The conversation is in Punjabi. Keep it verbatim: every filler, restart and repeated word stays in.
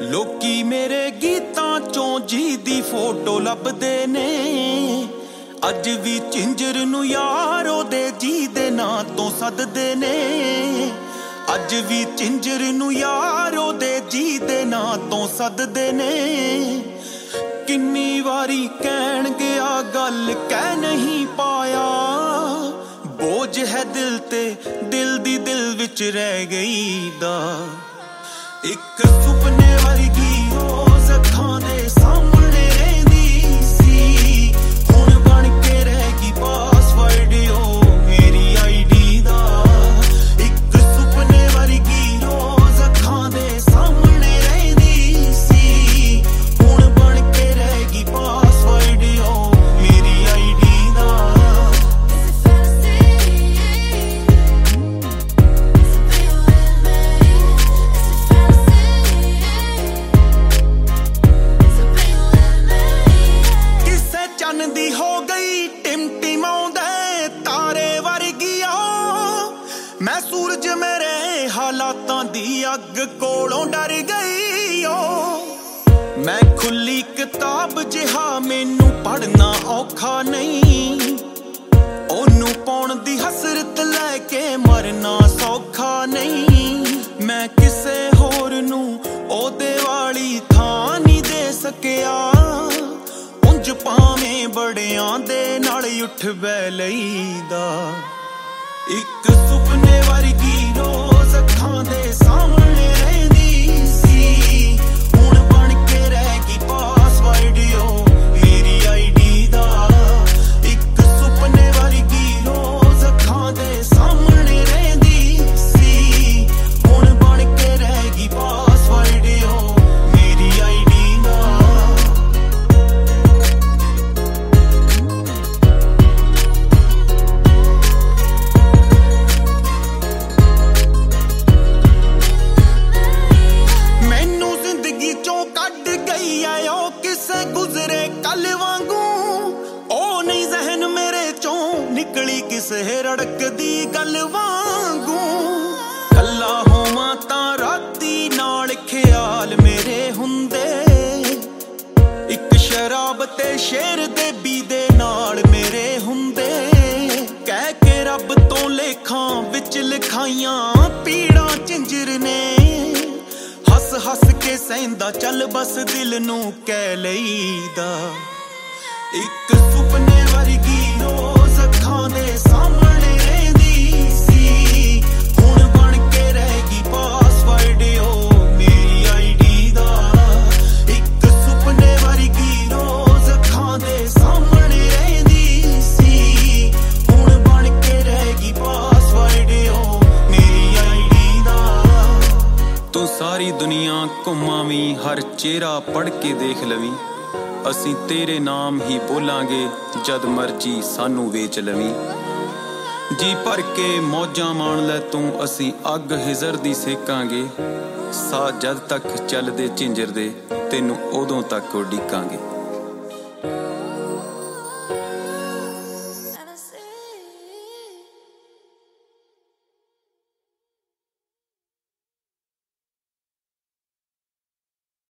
ਲੋਕੀ ਮੇਰੇ ਗੀਤਾਂ ਚੋਂ ਜੀ ਦੀ ਫੋਟੋ ਲੱਭਦੇ ਨੇ, ਅੱਜ ਵੀ ਝਿੰਜਰ ਨੂੰ ਯਾਰ ਉਹਦੇ ਜੀ ਦੇ ਨਾਂ ਤੋਂ ਸੱਦਦੇ ਨੇ। ਅੱਜ ਵੀ ਝਿੰਜਰ ਨੂੰ ਯਾਰ ਉਹਦੇ ਜੀ ਦੇ ਨਾਂ ਤੋਂ ਸੱਦਦੇ ਨੇ। ਕਿੰਨੀ ਵਾਰੀ ਕਹਿਣ ਗਿਆ ਗੱਲ ਕਹਿ ਨਹੀਂ ਪਾਇਆ, ਬੋਝ ਹੈ ਦਿਲ ਤੇ ਦਿਲ ਦੀ ਦਿਲ ਵਿੱਚ ਰਹਿ ਗਈ ਦਾ। ਇੱਕ ਸੁਪਨੇ ਵਰਗੀ ਰੋਜ਼ ਅੱਖਾਂ ਦੇ ਸਾਹਮਣੇ ਰਹਿੰਦੀ ਸੀ, ਹੁਣ ਬਣ ਕੇ ਰਹਿ ਗਈ ਪਾਸਵਰਡ ਉਹ ਮੇਰੀ ਆਈਡੀ ਦਾ। ਇੱਕ ਸੁਪਨੇ ਵਰਗੀ ਰੋਜ਼ ਅੱਖਾਂ ਦੇ ਸਾਹਮਣੇ ਰਹਿੰਦੀ ਸੀ, ਹੁਣ ਬਣ ਕੇ ਰਹਿ ਗਈ ਪਾਸਵਰਡ ਉਹ ਮੇਰੀ ਆਈਡੀ ਦਾ। ਚੰਨ ਦੀ ਹੋ ਗਈ ਟਿਮਟਿਮਾਉਂਦੇ ਤਾਰੇ ਵਰਗੀਆਂ, ਮੈਂ ਸੂਰਜ ਮੇਰੇ ਹਾਲਾਤਾਂ ਦੀ ਅੱਗ ਕੋਲੋਂ ਡਰ ਗਈ ਓ। ਮੈਂ ਖੁੱਲੀ ਕਿਤਾਬ ਜਿਹਾ ਮੈਨੂੰ ਪੜ੍ਹਨਾ ਔਖਾ ਨਹੀਂ, ਉਹਨੂੰ ਪਾਉਣ ਦੀ ਹਸਰਤ ਲੈ ਕੇ ਮਰਨਾ ਸੌਖਾ ਨਹੀਂ। ਮੈਂ ਕਿਸੇ ਹੋਰ ਨੂੰ ਉਹਦੇ ਵਾਲੀ ਥਾਂ ਨਹੀਂ ਦੇ ਸਕਿਆ, ਭਾਵੇਂ ਬੜਿਆਂ ਦੇ ਨਾਲ ਉੱਠ ਬਹਿ ਲਈਦਾ। ਇੱਕ ਸੁਪਨੇ ਵਰਗੀ ਰੋਜ਼ ਅੱਖਾਂ ਦੇ ਸਾਹਮਣੇ ਰਹਿੰਦੀ ਸੀ, ਹੁਣ ਬਣ ਕੇ ਰਹਿ ਗਈ ਪਾਸਵਰਡ ਉਹ ਮੇਰੀ ਆਈਡੀ ਦਾ। ਇੱਕ ਸੁਪਨੇ ਵਰਗੀ ਰੋਜ਼ ਅੱਖਾਂ ਦੇ ਸਾਹਮਣੇ ਰਹਿੰਦੀ ਸੀ, ਹੁਣ ਬਣ ਕੇ ਰਹਿ ਗਈ ਪਾਸਵਰਡ ਉਹ ਮੇਰੀ ਆਈਡੀ ਦਾ। ਕਿਸੇ ਗੁਜ਼ਰੇ ਕੱਲ ਵਾਂਗੂ ਉਹ ਨਹੀਂ ਜ਼ਹਿਨ ਮੇਰੇ ਚੋਂ ਨਿਕਲੀ, ਕਿਸੇ ਰੜਕਦੀ ਗੱਲ ਵਾਂਗੂ। ਕੱਲਾ ਹੋਵਾਂ ਤਾਂ ਰਾਤੀ ਨਾਲ ਖਿਆਲ ਮੇਰੇ ਹੁੰਦੇ, ਇੱਕ ਸ਼ਰਾਬ ਤੇ ਸ਼ੇਰ ਦੇ ਬੀ ਦੇ ਨਾਲ ਮੇਰੇ ਹੁੰਦੇ। ਕਹਿ ਕੇ ਰੱਬ ਤੋਂ ਲੇਖਾਂ ਵਿੱਚ ਲਿਖਾਈਆਂ ਪੀੜਾਂ ਝਿੰਜਰ ਨੇ, ਹੱਸ ਹੱਸ ਕੇ ਸਹਿੰਦਾ ਚੱਲ ਬਸ ਦਿਲ ਨੂੰ ਕਹਿ ਲਈਦਾ। ਇੱਕ ਸੁਪਨੇ ਵਰਗੀ ਰੋਜ਼ ਅੱਖਾਂ ਦੇ ਸਾਹਮਣੇ ਰਹਿੰਦੀ ਸੀ, ਹੁਣ ਬਣ ਕੇ ਰਹਿ ਗਈ ਪਾਸਵਰਡ ਉਹ ਮੇਰੀ ਆਈਡੀ ਦਾ। ਇੱਕ ਸੁਪਨੇ ਵਰਗੀ ਰੋਜ਼ ਅੱਖਾਂ ਦੇ ਸਾਹਮਣੇ ਰਹਿੰਦੀ ਸੀ, ਹੁਣ ਬਣ ਕੇ ਰਹਿ ਗਈ ਪਾਸਵਰਡ ਉਹ ਮੇਰੀ ਆਈਡੀ ਦਾ। ਤੂੰ ਸਾਰੀ ਦੁਨੀਆ ਘੁੰਮਾਵੀਂ, ਹਰ ਚਿਹਰਾ ਪੜ੍ਹ ਕੇ ਦੇਖ ਲਵੀਂ, ਅਸੀਂ ਤੇਰੇ ਨਾਮ ਹੀ ਬੋਲਾਂਗੇ ਜਦ ਮਰਜੀ ਸਾਨੂੰ ਵੇਚ ਲਵੀਂ। ਜੀ ਭਰ ਕੇ ਮੌਜਾਂ ਮਾਣ ਲੈ ਤੂੰ, ਅਸੀਂ ਅੱਗ ਹਿਜ਼ਰ ਦੀ ਸੇਕਾਂਗੇ। ਸਾਹ ਜਦ ਤੱਕ ਚੱਲਦੇ ਝਿੰਜਰ ਦੇ ਤੈਨੂੰ ਉਦੋਂ ਤੱਕ ਉਡੀਕਾਂਗੇ।